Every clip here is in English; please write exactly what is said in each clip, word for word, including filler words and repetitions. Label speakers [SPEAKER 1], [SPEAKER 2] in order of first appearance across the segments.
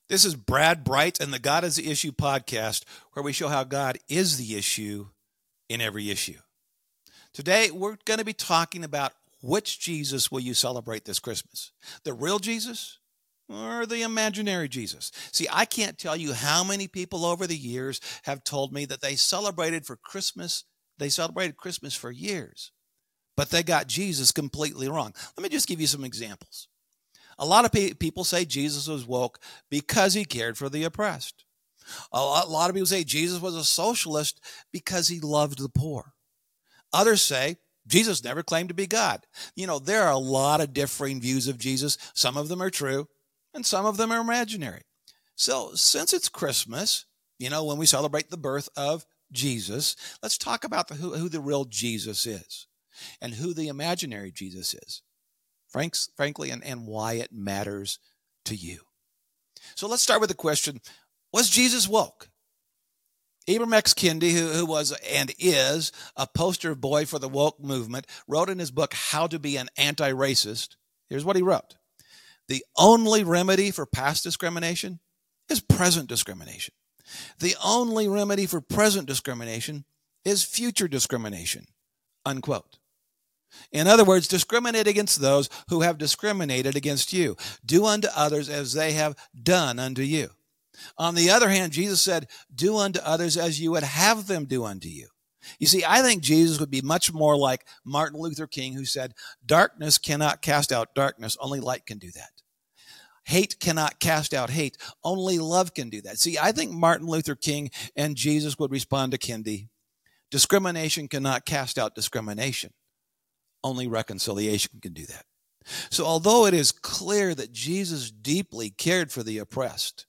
[SPEAKER 1] This is Brad Bright and the God is the Issue podcast, where we show how God is the issue in every issue. Today, we're going to be talking about which Jesus will you celebrate this Christmas? The real Jesus or the imaginary Jesus? See, I can't tell you how many people over the years have told me that they celebrated for Christmas. They celebrated Christmas for years, but they got Jesus completely wrong. Let me just give you some examples. A lot of pe- people say Jesus was woke because he cared for the oppressed. A lot, a lot of people say Jesus was a socialist because he loved the poor. Others say Jesus never claimed to be God. You know, there are a lot of differing views of Jesus. Some of them are true, and some of them are imaginary. So since it's Christmas, you know, when we celebrate the birth of Jesus, let's talk about the, who, who the real Jesus is and who the imaginary Jesus is. Franks, frankly, and, and why it matters to you. So let's start with the question, was Jesus woke? Ibram X. Kendi, who, who was and is a poster boy for the woke movement, wrote in his book, How to Be an Anti-Racist. Here's what he wrote. The only remedy for past discrimination is present discrimination. The only remedy for present discrimination is future discrimination, unquote. In other words, discriminate against those who have discriminated against you. Do unto others as they have done unto you. On the other hand, Jesus said, do unto others as you would have them do unto you. You see, I think Jesus would be much more like Martin Luther King, who said, darkness cannot cast out darkness, only light can do that. Hate cannot cast out hate, only love can do that. See, I think Martin Luther King and Jesus would respond to Kendi, discrimination cannot cast out discrimination. Only reconciliation can do that. So although it is clear that Jesus deeply cared for the oppressed,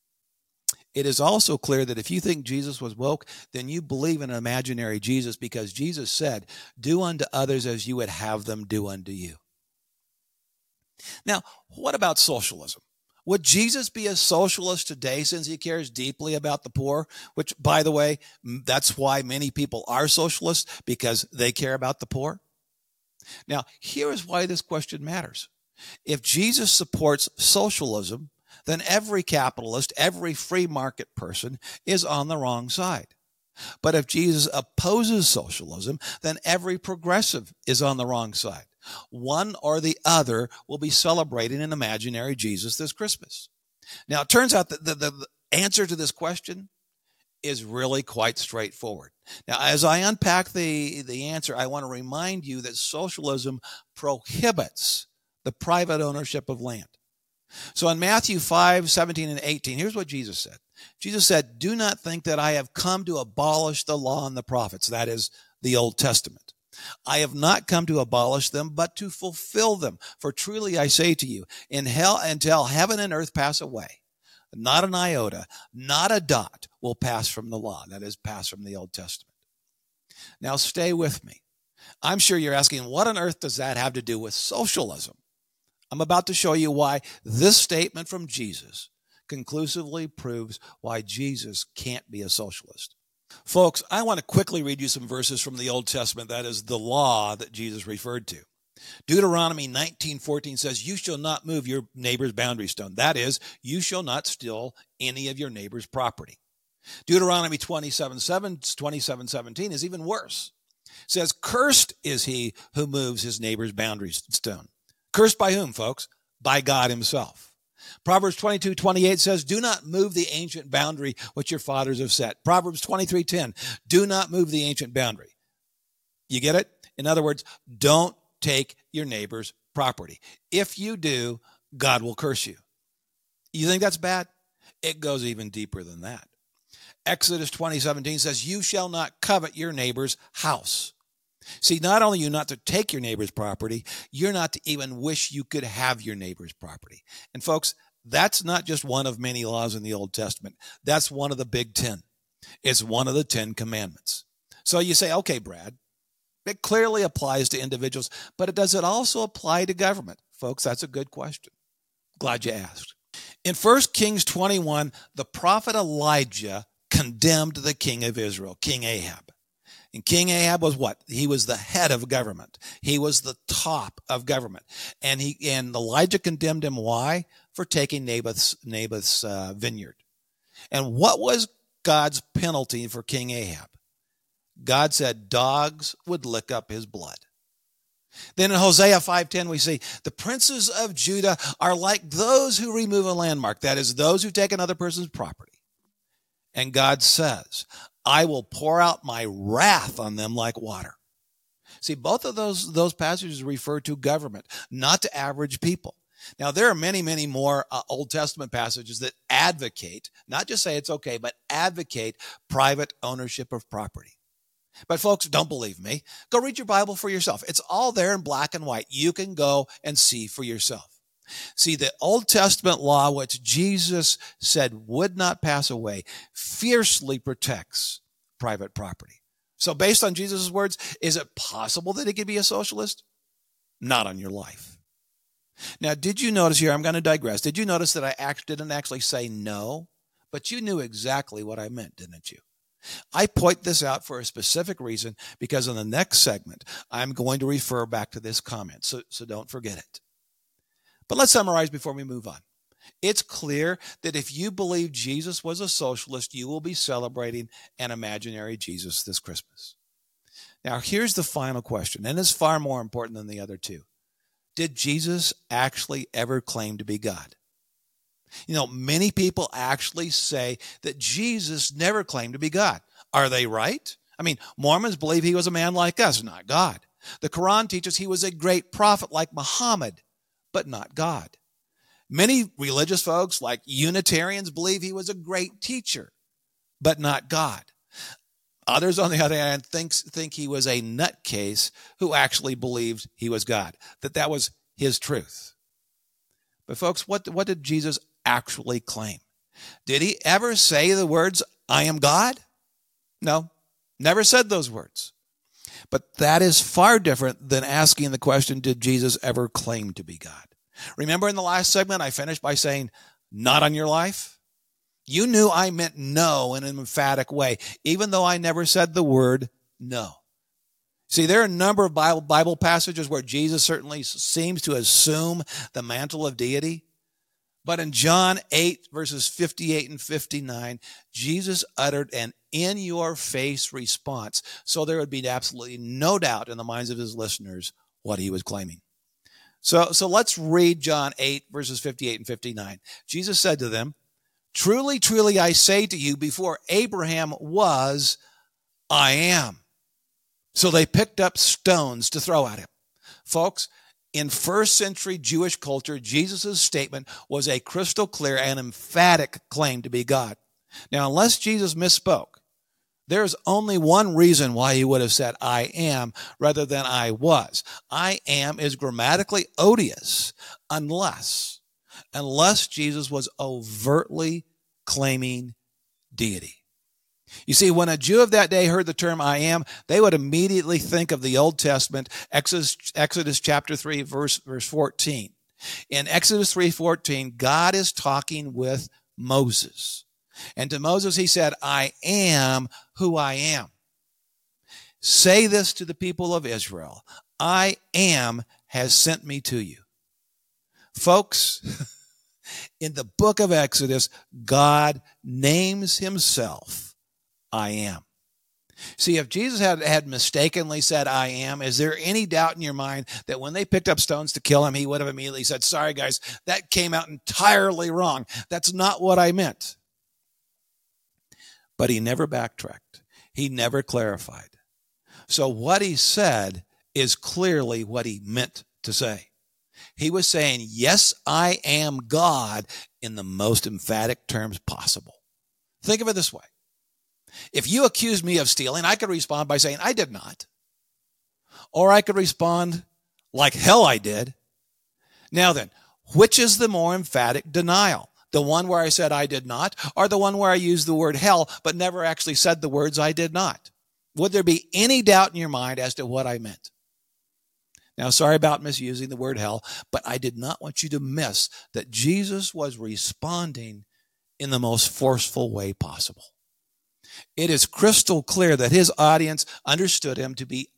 [SPEAKER 1] it is also clear that if you think Jesus was woke, then you believe in an imaginary Jesus, because Jesus said, do unto others as you would have them do unto you. Now, what about socialism? Would Jesus be a socialist today since he cares deeply about the poor? Which, by the way, that's why many people are socialists, because they care about the poor. Now, here is why this question matters. If Jesus supports socialism, then every capitalist, every free market person is on the wrong side. But if Jesus opposes socialism, then every progressive is on the wrong side. One or the other will be celebrating an imaginary Jesus this Christmas. Now, it turns out that the, the, the answer to this question is really quite straightforward. Now, as I unpack the, the answer, I want to remind you that socialism prohibits the private ownership of land. So in Matthew five, seventeen, and eighteen, here's what Jesus said. Jesus said, do not think that I have come to abolish the law and the prophets, that is, the Old Testament. I have not come to abolish them, but to fulfill them. For truly I say to you, in hell until heaven and earth pass away, not an iota, not a dot will pass from the law, that is, pass from the Old Testament. Now stay with me. I'm sure you're asking, what on earth does that have to do with socialism? I'm about to show you why this statement from Jesus conclusively proves why Jesus can't be a socialist. Folks, I want to quickly read you some verses from the Old Testament, that is, the law that Jesus referred to. Deuteronomy nineteen fourteen says, you shall not move your neighbor's boundary stone. That is, you shall not steal any of your neighbor's property. Deuteronomy twenty-seven seventeen is even worse. It says, cursed is he who moves his neighbor's boundary stone. Cursed by whom, folks? By God himself. Proverbs twenty-two twenty-eight says, do not move the ancient boundary which your fathers have set. Proverbs twenty-three ten, do not move the ancient boundary. You get it? In other words, don't take your neighbor's property. If you do, God will curse you. You think that's bad? It goes even deeper than that. Exodus twenty seventeen says, you shall not covet your neighbor's house. See, not only are you not to take your neighbor's property, you're not to even wish you could have your neighbor's property. And folks, that's not just one of many laws in the Old Testament. That's one of the big ten. It's one of the Ten Commandments. So you say, okay, Brad, it clearly applies to individuals, but does it also apply to government? Folks, that's a good question. Glad you asked. In First Kings twenty-one, the prophet Elijah condemned the king of Israel, King Ahab. And King Ahab was what? He was the head of government. He was the top of government. And he and Elijah condemned him. Why? for taking Naboth's, Naboth's uh, vineyard. And what was God's penalty for King Ahab? God said dogs would lick up his blood. Then in Hosea five ten, we see the princes of Judah are like those who remove a landmark, that is, those who take another person's property. And God says, I will pour out my wrath on them like water. See, both of those, those passages refer to government, not to average people. Now, there are many, many more uh, Old Testament passages that advocate, not just say it's okay, but advocate private ownership of property. But folks, don't believe me. Go read your Bible for yourself. It's all there in black and white. You can go and see for yourself. See, the Old Testament law, which Jesus said would not pass away, fiercely protects private property. So based on Jesus' words, is it possible that he could be a socialist? Not on your life. Now, did you notice here, I'm going to digress. Did you notice that I act, didn't actually say no? But you knew exactly what I meant, didn't you? I point this out for a specific reason because in the next segment, I'm going to refer back to this comment, so, so don't forget it. But let's summarize before we move on. It's clear that if you believe Jesus was a socialist, you will be celebrating an imaginary Jesus this Christmas. Now, here's the final question, and it's far more important than the other two. Did Jesus actually ever claim to be God? You know, many people actually say that Jesus never claimed to be God. Are they right? I mean, Mormons believe he was a man like us, not God. The Quran teaches he was a great prophet like Muhammad, but not God. Many religious folks, like Unitarians, believe he was a great teacher, but not God. Others, on the other hand, think, think he was a nutcase who actually believed he was God, that that was his truth. But folks, what, what did Jesus actually claim? Did he ever say the words, I am God? No, never said those words. But that is far different than asking the question, did Jesus ever claim to be God? Remember in the last segment, I finished by saying, not on your life? You knew I meant no in an emphatic way, even though I never said the word no. See, there are a number of Bible, Bible passages where Jesus certainly seems to assume the mantle of deity. But in John eight, verses fifty-eight and fifty-nine, Jesus uttered an in-your-face response, so there would be absolutely no doubt in the minds of his listeners what he was claiming. So, so let's read John eight, verses fifty-eight and fifty-nine. Jesus said to them, truly, truly, I say to you, before Abraham was, I am. So they picked up stones to throw at him. Folks, in first century Jewish culture, Jesus' statement was a crystal clear and emphatic claim to be God. Now, unless Jesus misspoke, there's only one reason why he would have said, I am, rather than I was. I am is grammatically odious unless, unless Jesus was overtly claiming deity. You see, when a Jew of that day heard the term I am, they would immediately think of the Old Testament, Exodus, Exodus chapter three, verse, verse fourteen. In Exodus three fourteen, God is talking with Moses. And to Moses, he said, I am who I am. Say this to the people of Israel. I am has sent me to you. Folks, in the book of Exodus, God names himself I am. See, if Jesus had, had mistakenly said, I am, is there any doubt in your mind that when they picked up stones to kill him, he would have immediately said, sorry, guys, that came out entirely wrong. That's not what I meant. But he never backtracked. He never clarified. So what he said is clearly what he meant to say. He was saying, yes, I am God in the most emphatic terms possible. Think of it this way. If you accuse me of stealing, I could respond by saying, I did not. Or I could respond like hell I did. Now then, which is the more emphatic denial? The one where I said I did not, or the one where I used the word hell, but never actually said the words I did not? Would there be any doubt in your mind as to what I meant? Now, sorry about misusing the word hell, but I did not want you to miss that Jesus was responding in the most forceful way possible. It is crystal clear that his audience understood him to be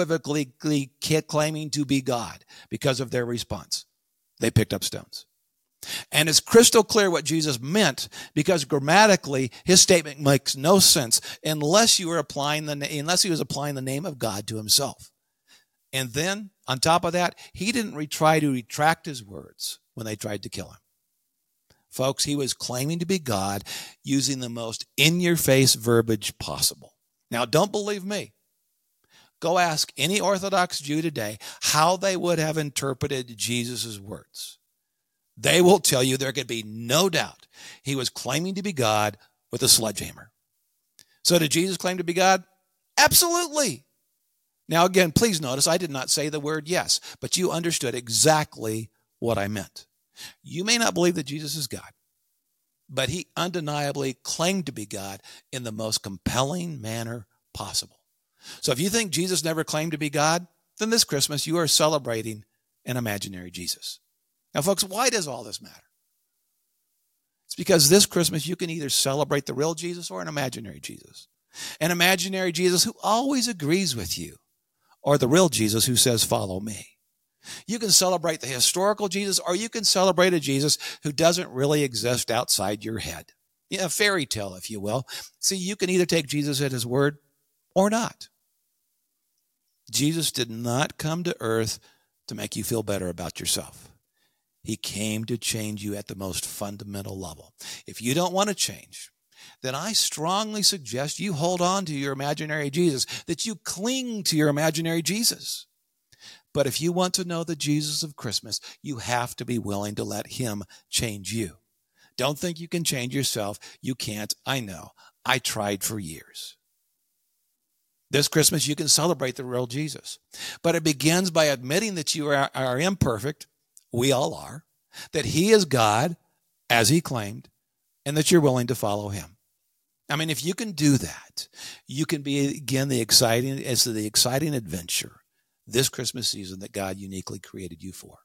[SPEAKER 1] unequivocally claiming to be God because of their response. They picked up stones. And it's crystal clear what Jesus meant, because grammatically his statement makes no sense unless you were applying the unless he was applying the name of God to himself. And then on top of that, he didn't re- try to retract his words when they tried to kill him. Folks, he was claiming to be God using the most in-your-face verbiage possible. Now, don't believe me. Go ask any Orthodox Jew today how they would have interpreted Jesus' words. They will tell you there could be no doubt he was claiming to be God with a sledgehammer. So did Jesus claim to be God? Absolutely. Now, again, please notice I did not say the word yes, but you understood exactly what I meant. You may not believe that Jesus is God, but he undeniably claimed to be God in the most compelling manner possible. So if you think Jesus never claimed to be God, then this Christmas you are celebrating an imaginary Jesus. Now, folks, why does all this matter? It's because this Christmas you can either celebrate the real Jesus or an imaginary Jesus. An imaginary Jesus who always agrees with you, or the real Jesus who says, follow me. You can celebrate the historical Jesus, or you can celebrate a Jesus who doesn't really exist outside your head. Yeah, a fairy tale, if you will. See, you can either take Jesus at his word or not. Jesus did not come to earth to make you feel better about yourself. He came to change you at the most fundamental level. If you don't want to change, then I strongly suggest you hold on to your imaginary Jesus, that you cling to your imaginary Jesus. But if you want to know the Jesus of Christmas, you have to be willing to let him change you. Don't think you can change yourself. You can't. I know. I tried for years. This Christmas, you can celebrate the real Jesus. But it begins by admitting that you are, are imperfect. We all are. That he is God, as he claimed, and that you're willing to follow him. I mean, if you can do that, you can begin the exciting, it's the exciting adventure this Christmas season that God uniquely created you for.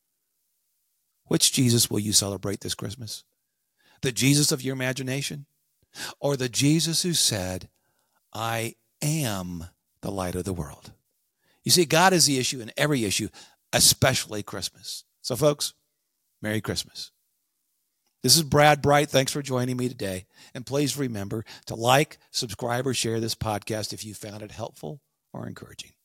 [SPEAKER 1] Which Jesus will you celebrate this Christmas? The Jesus of your imagination? Or the Jesus who said, I am the light of the world? You see, God is the issue in every issue, especially Christmas. So, folks, Merry Christmas. This is Brad Bright. Thanks for joining me today. And please remember to like, subscribe, or share this podcast if you found it helpful or encouraging.